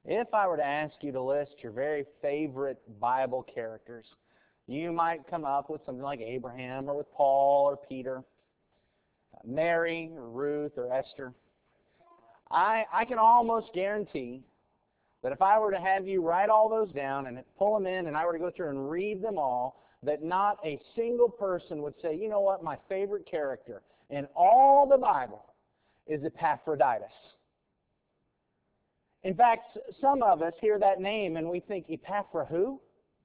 If I were to ask you to list your very favorite Bible characters, you might come up with something like Abraham or with Paul or Peter, Mary or Ruth or Esther. I can almost guarantee that if I were to have you write all those down and pull them in and I were to go through and read them all, that not a single person would say, you know what, my favorite character in all the Bible is Epaphroditus. In fact, some of us hear that name and we think, Epaphra who?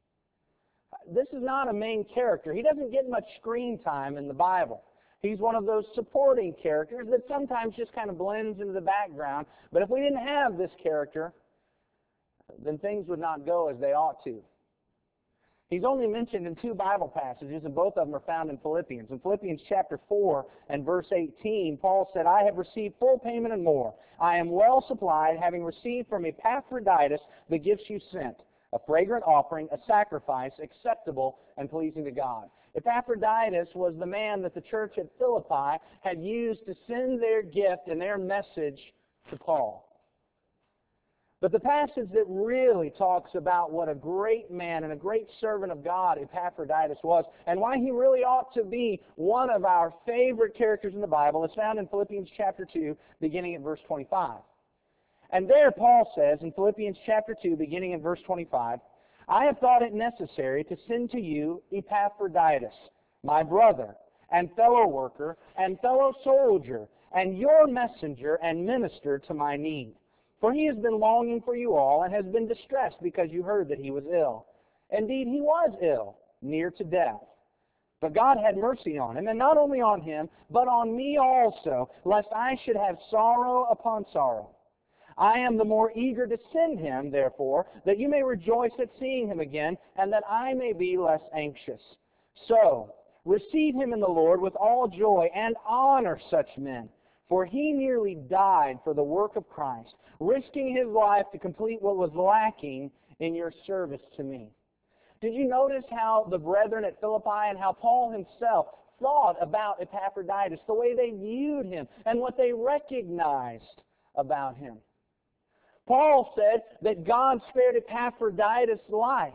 This is not a main character. He doesn't get much screen time in the Bible. He's one of those supporting characters that sometimes just kind of blends into the background. But if we didn't have this character, then things would not go as they ought to. He's only mentioned in two Bible passages, and both of them are found in Philippians. In Philippians chapter 4 and verse 18, Paul said, I have received full payment and more. I am well supplied, having received from Epaphroditus the gifts you sent, a fragrant offering, a sacrifice, acceptable and pleasing to God. Epaphroditus was the man that the church at Philippi had used to send their gift and their message to Paul. But the passage that really talks about what a great man and a great servant of God Epaphroditus was, and why he really ought to be one of our favorite characters in the Bible, is found in Philippians chapter 2, beginning at verse 25. And there Paul says in Philippians chapter 2, beginning at verse 25, I have thought it necessary to send to you Epaphroditus, my brother, and fellow worker, and fellow soldier, and your messenger and minister to my need. For he has been longing for you all, and has been distressed because you heard that he was ill. Indeed, he was ill, near to death. But God had mercy on him, and not only on him, but on me also, lest I should have sorrow upon sorrow. I am the more eager to send him, therefore, that you may rejoice at seeing him again, and that I may be less anxious. So, receive him in the Lord with all joy, and honor such men. For he nearly died for the work of Christ, risking his life to complete what was lacking in your service to me. Did you notice how the brethren at Philippi and how Paul himself thought about Epaphroditus, the way they viewed him and what they recognized about him? Paul said that God spared Epaphroditus' life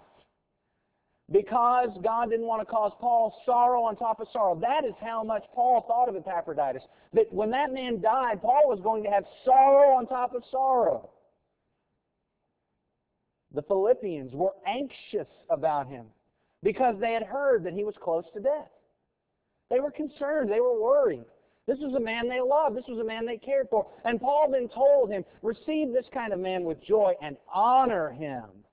because God didn't want to cause Paul sorrow on top of sorrow. That is how much Paul thought of Epaphroditus. That when that man died, Paul was going to have sorrow on top of sorrow. The Philippians were anxious about him because they had heard that he was close to death. They were concerned. They were worried. This was a man they loved. This was a man they cared for. And Paul then told him, receive this kind of man with joy and honor him.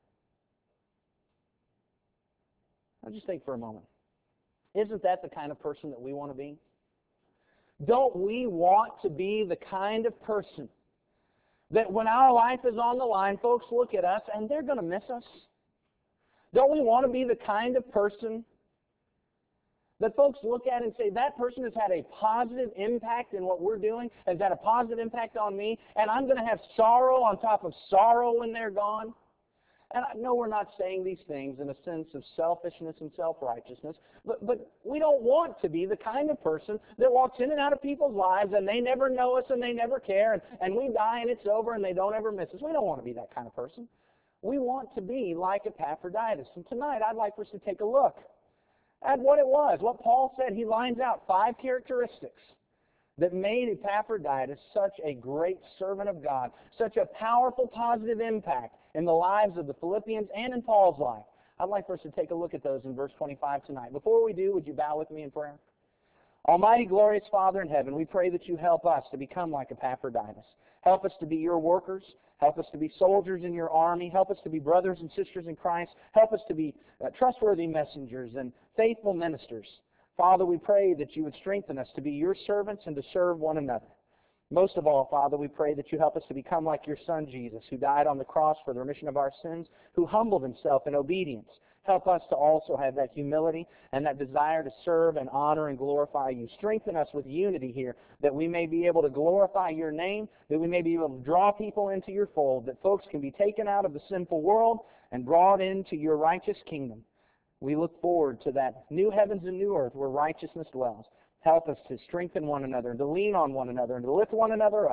Now just think for a moment. Isn't that the kind of person that we want to be? Don't we want to be the kind of person that when our life is on the line, folks look at us and they're going to miss us? Don't we want to be the kind of person that folks look at and say, that person has had a positive impact in what we're doing, has had a positive impact on me, and I'm going to have sorrow on top of sorrow when they're gone? And I know we're not saying these things in a sense of selfishness and self-righteousness, but we don't want to be the kind of person that walks in and out of people's lives and they never know us and they never care and we die and it's over and they don't ever miss us. We don't want to be that kind of person. We want to be like Epaphroditus. And tonight I'd like for us to take a look at what it was. What Paul said, he lines out 5 characteristics that made Epaphroditus such a great servant of God, such a powerful, positive impact in the lives of the Philippians and in Paul's life. I'd like for us to take a look at those in verse 25 tonight. Before we do, would you bow with me in prayer? Almighty, glorious Father in heaven, we pray that you help us to become like Epaphroditus. Help us to be your workers. Help us to be soldiers in your army. Help us to be brothers and sisters in Christ. Help us to be trustworthy messengers and faithful ministers. Father, we pray that you would strengthen us to be your servants and to serve one another. Most of all, Father, we pray that you help us to become like your Son, Jesus, who died on the cross for the remission of our sins, who humbled himself in obedience. Help us to also have that humility and that desire to serve and honor and glorify you. Strengthen us with unity here, that we may be able to glorify your name, that we may be able to draw people into your fold, that folks can be taken out of the sinful world and brought into your righteous kingdom. We look forward to that new heavens and new earth where righteousness dwells. Help us to strengthen one another and to lean on one another and to lift one another up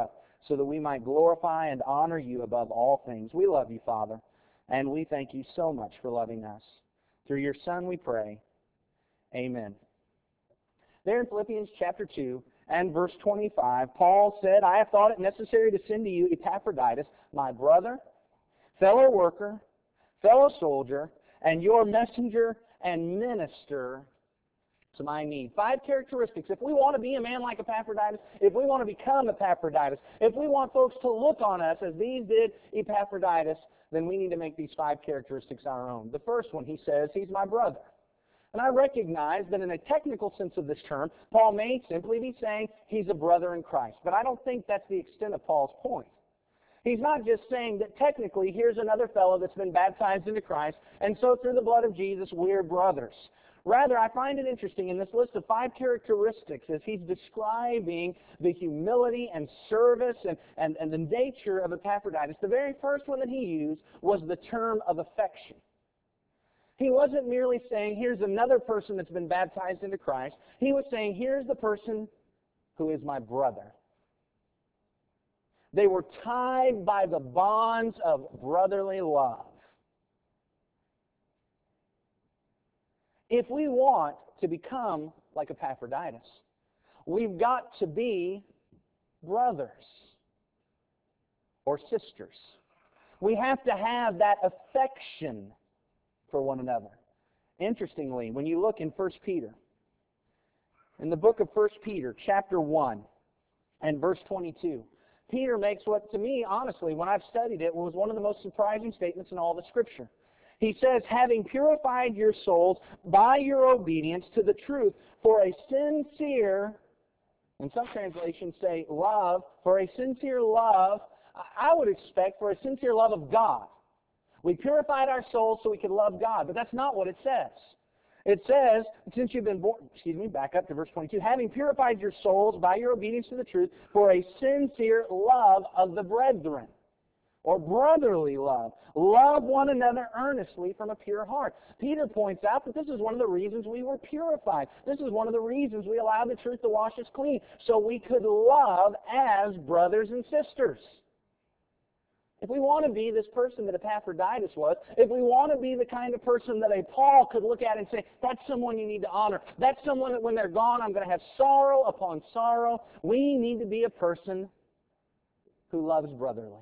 so that we might glorify and honor you above all things. We love you, Father, and we thank you so much for loving us. Through your Son we pray. Amen. There in Philippians chapter 2 and verse 25, Paul said, I have thought it necessary to send to you Epaphroditus, my brother, fellow worker, fellow soldier, and your messenger and minister to my need. 5 characteristics. If we want to be a man like Epaphroditus, if we want to become Epaphroditus, if we want folks to look on us as these did Epaphroditus, then we need to make these 5 characteristics our own. The first one, he says, he's my brother. And I recognize that in a technical sense of this term, Paul may simply be saying he's a brother in Christ. But I don't think that's the extent of Paul's point. He's not just saying that technically here's another fellow that's been baptized into Christ, and so through the blood of Jesus we're brothers. Rather, I find it interesting in this list of 5 characteristics as he's describing the humility and service and the nature of Epaphroditus. The very first one that he used was the term of affection. He wasn't merely saying, here's another person that's been baptized into Christ. He was saying, here's the person who is my brother. They were tied by the bonds of brotherly love. If we want to become like Epaphroditus, we've got to be brothers or sisters. We have to have that affection for one another. Interestingly, when you look in 1 Peter, in the book of 1 Peter, chapter 1 and verse 22, Peter makes what, to me, honestly, when I've studied it, was one of the most surprising statements in all the Scripture. He says, having purified your souls by your obedience to the truth for a sincere, and some translations say love, for a sincere love, I would expect for a sincere love of God. We purified our souls so we could love God, but that's not what it says. It says, since you've been born, back up to verse 22, having purified your souls by your obedience to the truth for a sincere love of the brethren, or brotherly love. Love one another earnestly from a pure heart. Peter points out that this is one of the reasons we were purified. This is one of the reasons we allowed the truth to wash us clean, so we could love as brothers and sisters. If we want to be this person that Epaphroditus was, if we want to be the kind of person that a Paul could look at and say, that's someone you need to honor, that's someone that when they're gone I'm going to have sorrow upon sorrow, we need to be a person who loves brotherly.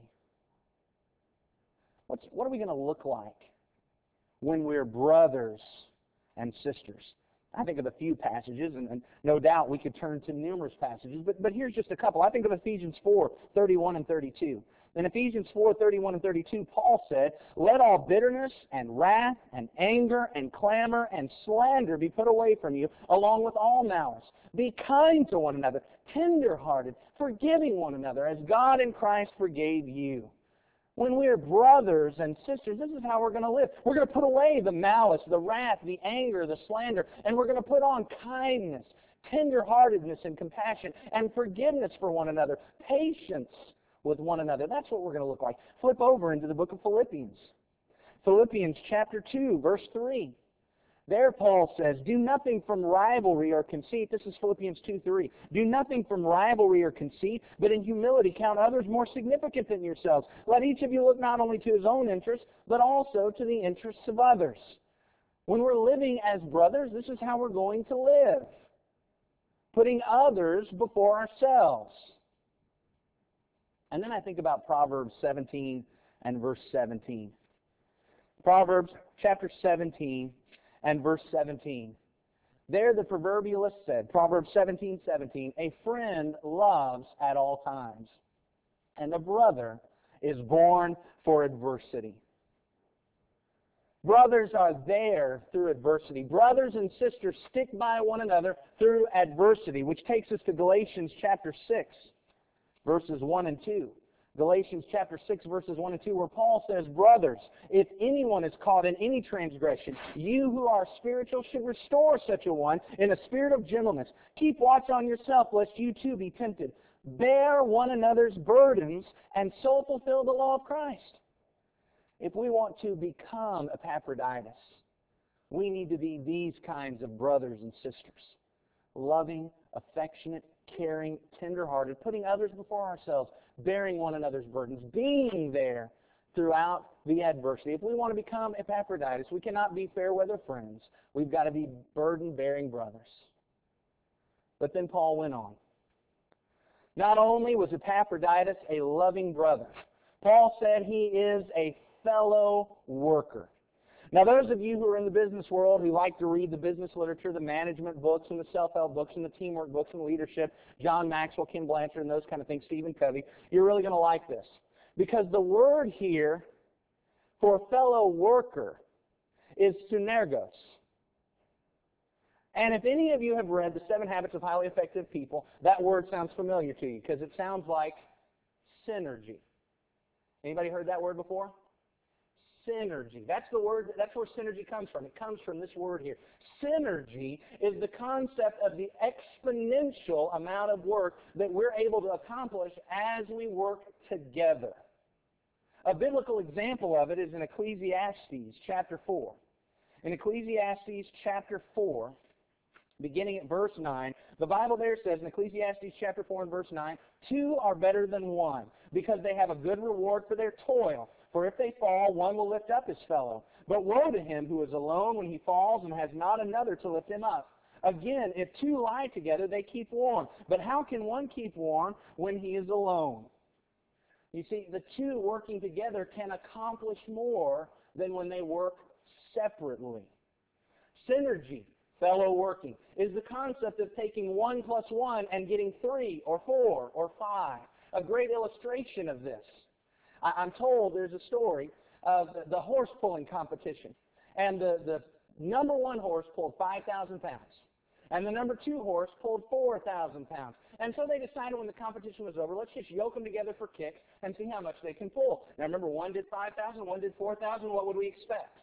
What are we going to look like when we're brothers and sisters? I think of a few passages, and no doubt we could turn to numerous passages, but here's just a couple. I think of Ephesians 4:31 and 32. In Ephesians 4:31 and 32, Paul said, let all bitterness and wrath and anger and clamor and slander be put away from you, along with all malice. Be kind to one another, tender-hearted, forgiving one another, as God in Christ forgave you. When we're brothers and sisters, this is how we're going to live. We're going to put away the malice, the wrath, the anger, the slander, and we're going to put on kindness, tender-heartedness, and compassion, and forgiveness for one another, patience with one another. That's what we're going to look like. Flip over into the book of Philippians. Philippians chapter 2, verse 3. There Paul says, do nothing from rivalry or conceit. This is Philippians 2:3. Do nothing from rivalry or conceit, but in humility count others more significant than yourselves. Let each of you look not only to his own interests, but also to the interests of others. When we're living as brothers, this is how we're going to live. Putting others before ourselves. And then I think about Proverbs 17 and verse 17. Proverbs chapter 17 and verse 17. There the proverbialist said, Proverbs 17:17, a friend loves at all times, and a brother is born for adversity. Brothers are there through adversity. Brothers and sisters stick by one another through adversity, which takes us to Galatians chapter 6, verses 1 and 2. Galatians chapter 6, verses 1 and 2, where Paul says, brothers, if anyone is caught in any transgression, you who are spiritual should restore such a one in a spirit of gentleness. Keep watch on yourself, lest you too be tempted. Bear one another's burdens, and so fulfill the law of Christ. If we want to become Epaphroditus, we need to be these kinds of brothers and sisters. Loving, affectionate, caring, tender-hearted, putting others before ourselves, bearing one another's burdens, being there throughout the adversity. If we want to become Epaphroditus, we cannot be fair weather friends. We've got to be burden-bearing brothers. But then Paul went on. Not only was Epaphroditus a loving brother, Paul said he is a fellow worker. Now, those of you who are in the business world who like to read the business literature, the management books and the self-help books and the teamwork books and leadership, John Maxwell, Ken Blanchard, and those kind of things, Stephen Covey, you're really going to like this. Because the word here for fellow worker is synergos. And if any of you have read The 7 Habits of Highly Effective People, that word sounds familiar to you because it sounds like synergy. Anybody heard that word before? Synergy. That's the word. That's where synergy comes from. It comes from this word here. Synergy is the concept of the exponential amount of work that we're able to accomplish as we work together. A biblical example of it is in Ecclesiastes chapter 4. In Ecclesiastes chapter 4, beginning at verse 9, the Bible there says in Ecclesiastes chapter 4 and verse 9, 2 are better than 1, because they have a good reward for their toil. For if they fall, one will lift up his fellow. But woe to him who is alone when he falls and has not another to lift him up. Again, if 2 lie together, they keep warm. But how can one keep warm when he is alone? You see, the 2 working together can accomplish more than when they work separately. Synergy, fellow working, is the concept of taking 1 plus 1 and getting 3 or 4 or 5. A great illustration of this. I'm told there's a story of the horse pulling competition. And the number 1 horse pulled 5,000 pounds. And the number 2 horse pulled 4,000 pounds. And so they decided when the competition was over, let's just yoke them together for kicks and see how much they can pull. Now remember, one did 5,000, one did 4,000. What would we expect?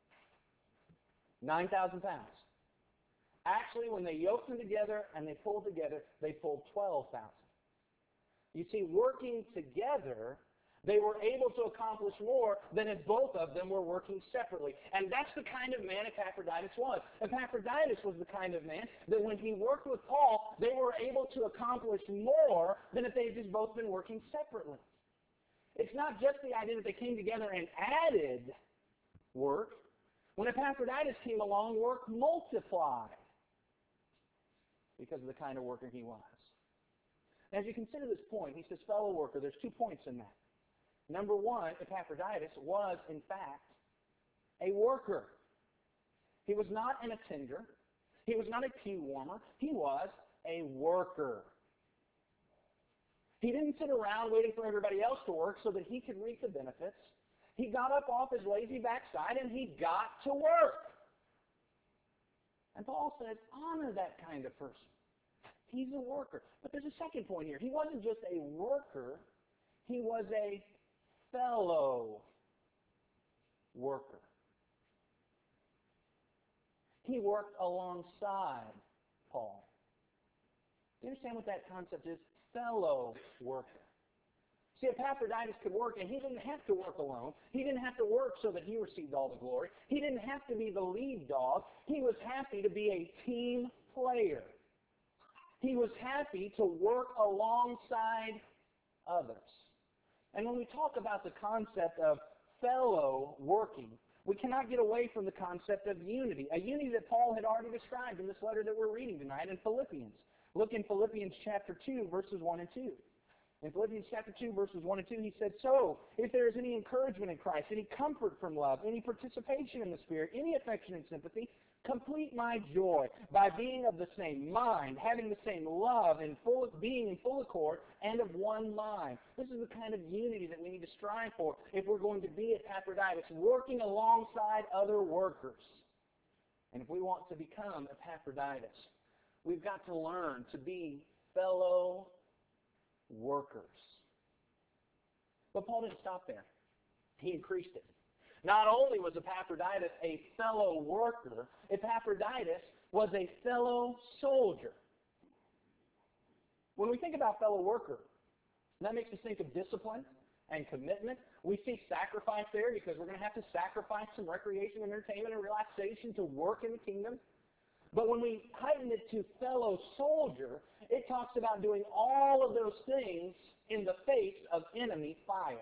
9,000 pounds. Actually, when they yoked them together and they pulled together, they pulled 12,000. You see, working together, they were able to accomplish more than if both of them were working separately. And that's the kind of man Epaphroditus was. Epaphroditus was the kind of man that when he worked with Paul, they were able to accomplish more than if they had just both been working separately. It's not just the idea that they came together and added work. When Epaphroditus came along, work multiplied because of the kind of worker he was. As you consider this point, he says fellow worker, there's 2 points in that. Number 1, Epaphroditus was, in fact, a worker. He was not an attender. He was not a pew warmer. He was a worker. He didn't sit around waiting for everybody else to work so that he could reap the benefits. He got up off his lazy backside and he got to work. And Paul says, honor that kind of person. He's a worker. But there's a second point here. He wasn't just a worker. He was a fellow worker. He worked alongside Paul. Do you understand what that concept is? Fellow worker. See, Epaphroditus could work, and he didn't have to work alone. He didn't have to work so that he received all the glory. He didn't have to be the lead dog. He was happy to be a team player. He was happy to work alongside others. And when we talk about the concept of fellow working, we cannot get away from the concept of unity, a unity that Paul had already described in this letter that we're reading tonight in Philippians. Look in Philippians chapter 2, verses 1 and 2. In Philippians chapter 2, verses 1 and 2, he said, so, if there is any encouragement in Christ, any comfort from love, any participation in the Spirit, any affection and sympathy, complete my joy by being of the same mind, having the same love, and being in full accord, and of one mind. This is the kind of unity that we need to strive for if we're going to be Epaphroditus, working alongside other workers. And if we want to become Epaphroditus, we've got to learn to be fellow workers. But Paul didn't stop there. He increased it. Not only was Epaphroditus a fellow worker, Epaphroditus was a fellow soldier. When we think about fellow worker, that makes us think of discipline and commitment. We see sacrifice there because we're going to have to sacrifice some recreation and entertainment and relaxation to work in the kingdom. But when we heighten it to fellow soldier, it talks about doing all of those things in the face of enemy fire.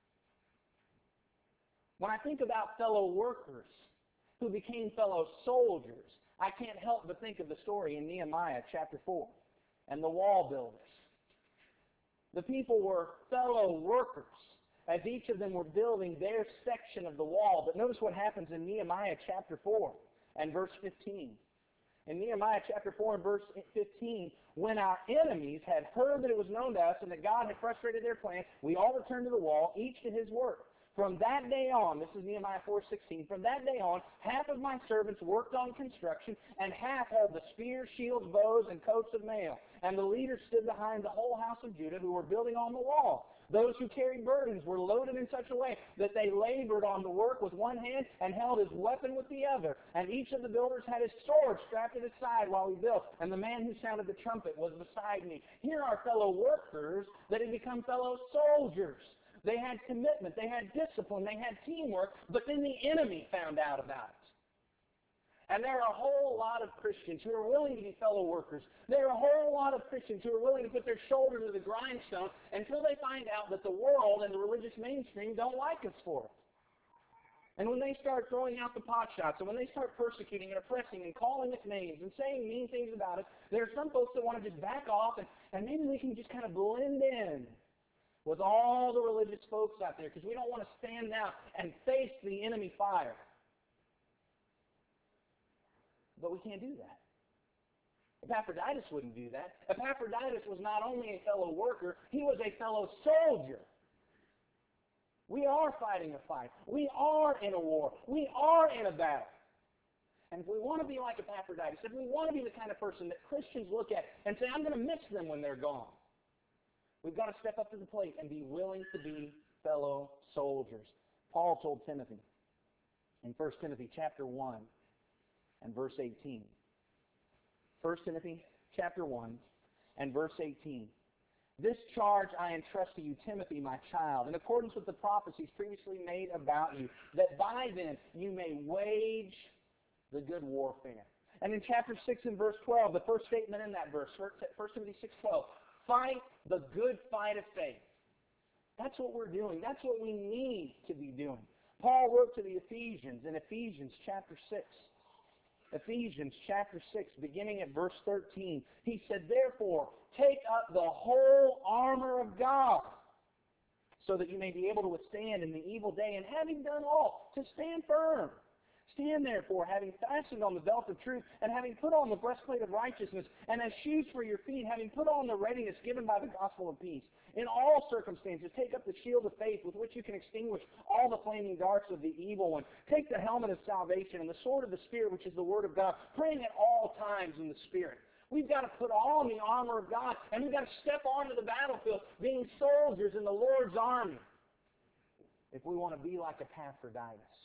When I think about fellow workers who became fellow soldiers, I can't help but think of the story in Nehemiah chapter 4 and the wall builders. The people were fellow workers as each of them were building their section of the wall. But notice what happens in Nehemiah chapter 4 and verse 15. In Nehemiah chapter 4 and verse 15, when our enemies had heard that it was known to us and that God had frustrated their plan, we all returned to the wall, each to his work. From that day on, this is Nehemiah 4:16, from that day on, half of my servants worked on construction, and half held the spears, shields, bows, and coats of mail. And the leaders stood behind the whole house of Judah who were building on the wall. Those who carried burdens were loaded in such a way that they labored on the work with one hand and held his weapon with the other. And each of the builders had his sword strapped at his side while he built. And the man who sounded the trumpet was beside me. Here are fellow workers that had become fellow soldiers. They had commitment, they had discipline, they had teamwork, but then the enemy found out about it. And there are a whole lot of Christians who are willing to be fellow workers. There are a whole lot of Christians who are willing to put their shoulder to the grindstone until they find out that the world and the religious mainstream don't like us for it. And when they start throwing out the pot shots, and when they start persecuting and oppressing and calling us names and saying mean things about us, there are some folks that want to just back off and maybe we can just kind of blend in with all the religious folks out there because we don't want to stand out and face the enemy fire. But we can't do that. Epaphroditus wouldn't do that. Epaphroditus was not only a fellow worker, he was a fellow soldier. We are fighting a fight. We are in a war. We are in a battle. And if we want to be like Epaphroditus, if we want to be the kind of person that Christians look at and say, I'm going to miss them when they're gone, we've got to step up to the plate and be willing to be fellow soldiers. Paul told Timothy in 1 Timothy chapter 1 and verse 18. 1 Timothy chapter 1 and verse 18. This charge I entrust to you, Timothy, my child, in accordance with the prophecies previously made about you, that by them you may wage the good warfare. And in chapter 6 and verse 12, the first statement in that verse, 1 Timothy 6:12, fight the good fight of faith. That's what we're doing. That's what we need to be doing. Paul wrote to the Ephesians in Ephesians chapter 6. Ephesians chapter 6, beginning at verse 13. He said, therefore, take up the whole armor of God, so that you may be able to withstand in the evil day, and having done all, to stand firm. Stand therefore, having fastened on the belt of truth, and having put on the breastplate of righteousness, and as shoes for your feet, having put on the readiness given by the gospel of peace. In all circumstances, take up the shield of faith with which you can extinguish all the flaming darts of the evil one. Take the helmet of salvation and the sword of the Spirit, which is the word of God, praying at all times in the Spirit. We've got to put on the armor of God, and we've got to step onto the battlefield being soldiers in the Lord's army if we want to be like Epaphroditus.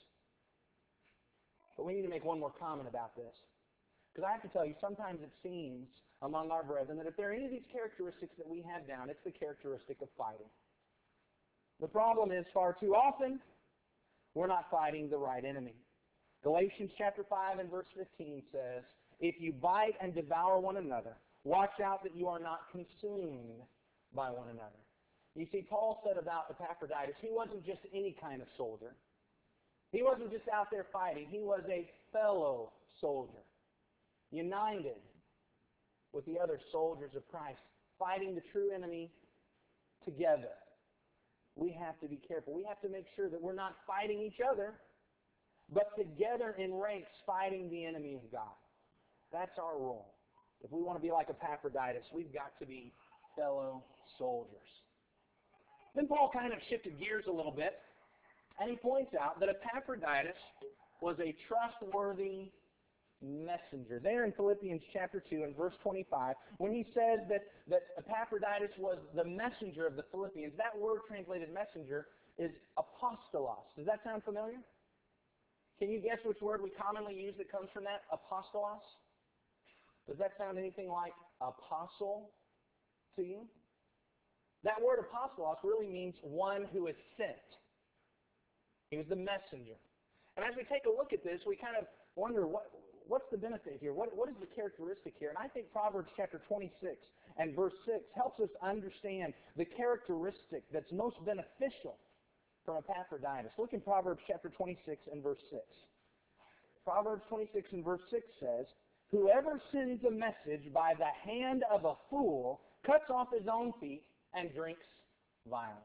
But we need to make one more comment about this. Because I have to tell you, sometimes it seems among our brethren that if there are any of these characteristics that we have down, it's the characteristic of fighting. The problem is far too often, we're not fighting the right enemy. Galatians chapter 5 and verse 15 says, if you bite and devour one another, watch out that you are not consumed by one another. You see, Paul said about Epaphroditus, he wasn't just any kind of soldier. He wasn't just out there fighting. He was a fellow soldier, united with the other soldiers of Christ, fighting the true enemy together. We have to be careful. We have to make sure that we're not fighting each other, but together in ranks fighting the enemy of God. That's our role. If we want to be like Epaphroditus, we've got to be fellow soldiers. Then Paul kind of shifted gears a little bit. And he points out that Epaphroditus was a trustworthy messenger. There in Philippians chapter 2 and verse 25, when he says that Epaphroditus was the messenger of the Philippians, that word translated messenger is apostolos. Does that sound familiar? Can you guess which word we commonly use that comes from that? Apostolos? Does that sound anything like apostle to you? That word apostolos really means one who is sent. He was the messenger. And as we take a look at this, we kind of wonder, What's the benefit here? What is the characteristic here? And I think Proverbs chapter 26 and verse 6 helps us understand the characteristic that's most beneficial from Epaphroditus. Look in Proverbs chapter 26 and verse 6. Proverbs 26 and verse 6 says, "Whoever sends a message by the hand of a fool cuts off his own feet and drinks violence."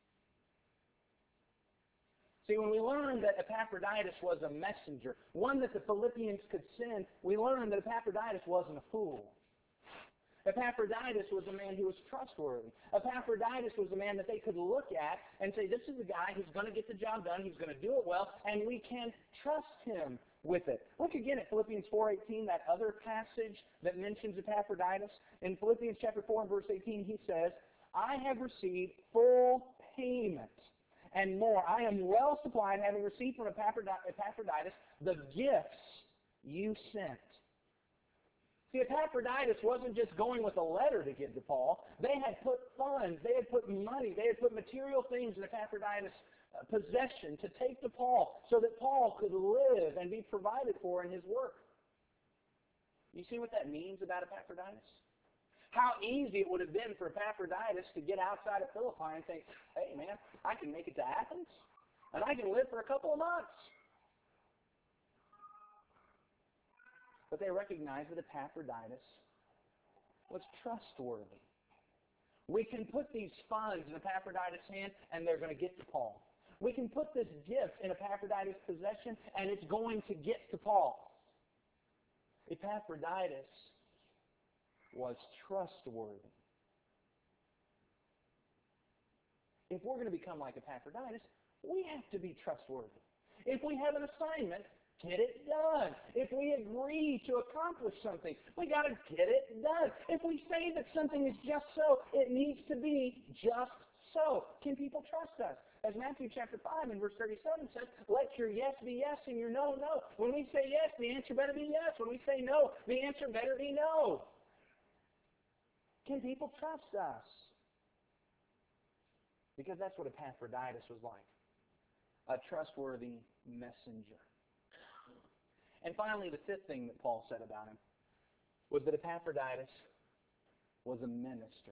See, when we learned that Epaphroditus was a messenger, one that the Philippians could send, we learned that Epaphroditus wasn't a fool. Epaphroditus was a man who was trustworthy. Epaphroditus was a man that they could look at and say, this is a guy who's going to get the job done, he's going to do it well, and we can trust him with it. Look again at Philippians 4:18, that other passage that mentions Epaphroditus. In Philippians chapter 4 and verse 18, he says, "I have received full payment and more. I am well supplied, having received from Epaphroditus the gifts you sent." See, Epaphroditus wasn't just going with a letter to give to Paul. They had put funds, they had put money, they had put material things in Epaphroditus' possession to take to Paul so that Paul could live and be provided for in his work. You see what that means about Epaphroditus? How easy it would have been for Epaphroditus to get outside of Philippi and think, hey man, I can make it to Athens and I can live for a couple of months. But they recognized that Epaphroditus was trustworthy. We can put these funds in Epaphroditus' hand and they're going to get to Paul. We can put this gift in Epaphroditus' possession and it's going to get to Paul. Epaphroditus was trustworthy. If we're going to become like Epaphroditus, we have to be trustworthy. If we have an assignment, get it done. If we agree to accomplish something, we got to get it done. If we say that something is just so, it needs to be just so. Can people trust us? As Matthew chapter 5 and verse 37 says, let your yes be yes and your no, no. When we say yes, the answer better be yes. When we say no, the answer better be no. Can people trust us? Because that's what Epaphroditus was like. A trustworthy messenger. And finally, the fifth thing that Paul said about him was that Epaphroditus was a minister.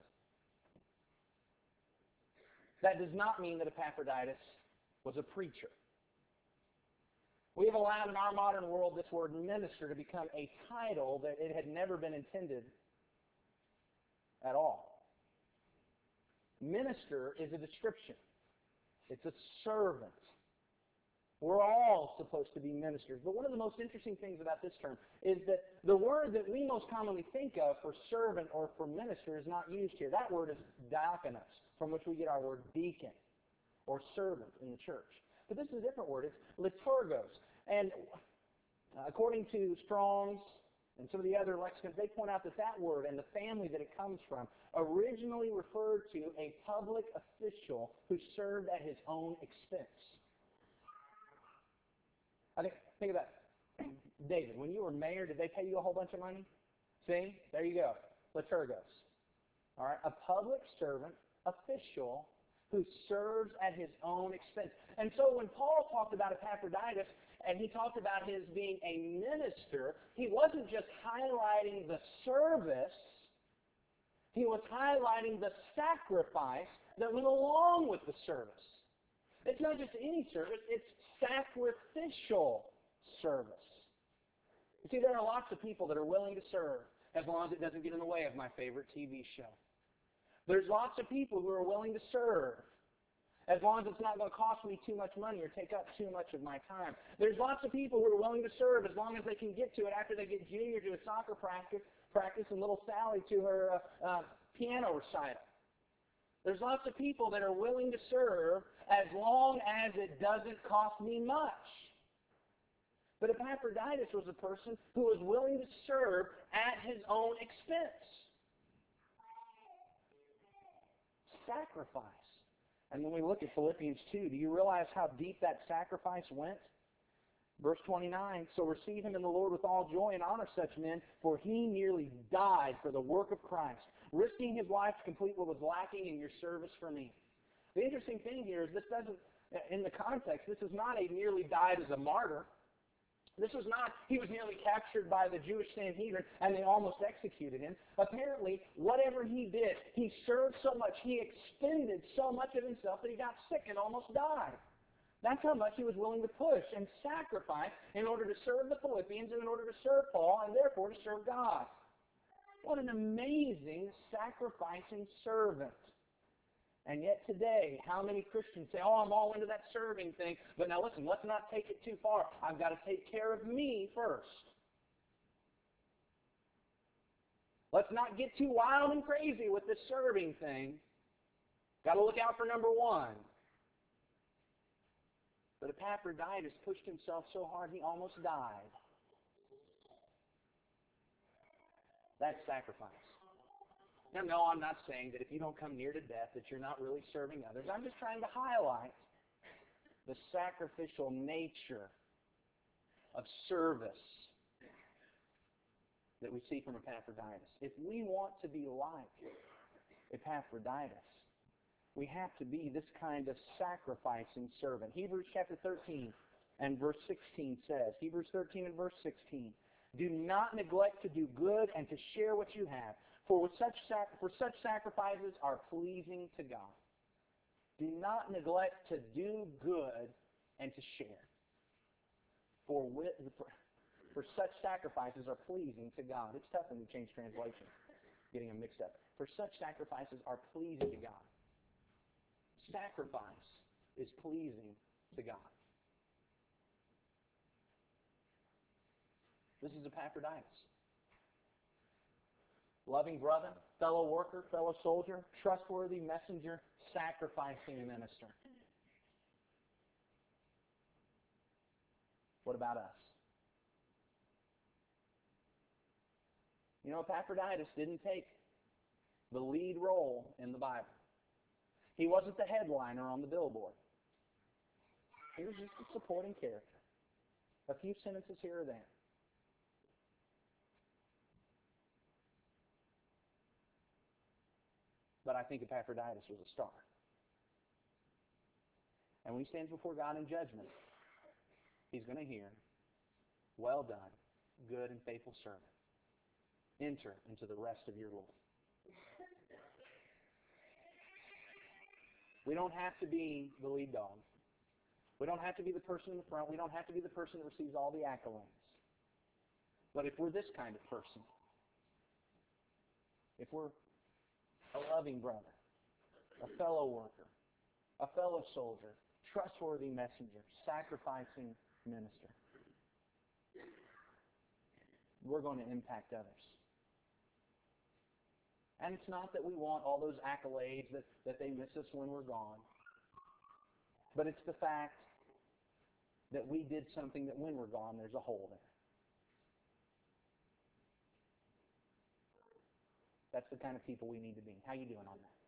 That does not mean that Epaphroditus was a preacher. We have allowed in our modern world this word minister to become a title that it had never been intended at all. Minister is a description. It's a servant. We're all supposed to be ministers. But one of the most interesting things about this term is that the word that we most commonly think of for servant or for minister is not used here. That word is diakonos, from which we get our word deacon or servant in the church. But this is a different word. It's liturgos. And according to Strong's and some of the other lexicons, they point out that that word and the family that it comes from originally referred to a public official who served at his own expense. Think about it. David, when you were mayor, did they pay you a whole bunch of money? See? There you go. Liturgos. All right? A public servant, official, who serves at his own expense. And so when Paul talked about Epaphroditus, and he talked about his being a minister, he wasn't just highlighting the service, he was highlighting the sacrifice that went along with the service. It's not just any service, it's sacrificial service. You see, there are lots of people that are willing to serve as long as it doesn't get in the way of my favorite TV show. There's lots of people who are willing to serve as long as it's not going to cost me too much money or take up too much of my time. There's lots of people who are willing to serve as long as they can get to it after they get Junior to a soccer practice and little Sally to her piano recital. There's lots of people that are willing to serve as long as it doesn't cost me much. But Epaphroditus was a person who was willing to serve at his own expense. Sacrifice. And when we look at Philippians 2, do you realize how deep that sacrifice went? Verse 29, so receive him in the Lord with all joy and honor such men, for he nearly died for the work of Christ, risking his life to complete what was lacking in your service for me. The interesting thing here is this doesn't, in the context, this is not a nearly died as a martyr. This was not, he was nearly captured by the Jewish Sanhedrin and they almost executed him. Apparently, whatever he did, he served so much, he expended so much of himself that he got sick and almost died. That's how much he was willing to push and sacrifice in order to serve the Philippians and in order to serve Paul and therefore to serve God. What an amazing sacrificing servant. And yet today, how many Christians say, oh, I'm all into that serving thing. But now listen, let's not take it too far. I've got to take care of me first. Let's not get too wild and crazy with this serving thing. Got to look out for number one. But Epaphroditus pushed himself so hard he almost died. That's sacrifice. Now, no, I'm not saying that if you don't come near to death that you're not really serving others. I'm just trying to highlight the sacrificial nature of service that we see from Epaphroditus. If we want to be like Epaphroditus, we have to be this kind of sacrificing servant. Hebrews chapter 13 and verse 16 says, Hebrews 13 and verse 16, do not neglect to do good and to share what you have, for such sacrifices are pleasing to God. Do not neglect to do good and to share. For such sacrifices are pleasing to God. It's tough when we change translations, getting them mixed up. For such sacrifices are pleasing to God. Sacrifice is pleasing to God. This is Epaphroditus. Loving brother, fellow worker, fellow soldier, trustworthy messenger, sacrificing minister. What about us? You know, Epaphroditus didn't take the lead role in the Bible. He wasn't the headliner on the billboard. He was just a supporting character. A few sentences here or there. But I think Epaphroditus was a star. And when he stands before God in judgment, he's going to hear, well done, good and faithful servant. Enter into the rest of your Lord. We don't have to be the lead dog. We don't have to be the person in the front. We don't have to be the person that receives all the accolades. But if we're this kind of person, if we're a loving brother, a fellow worker, a fellow soldier, trustworthy messenger, sacrificing minister, we're going to impact others. And it's not that we want all those accolades that they miss us when we're gone. But it's the fact that we did something that when we're gone, there's a hole there. That's the kind of people we need to be. How you doing on that?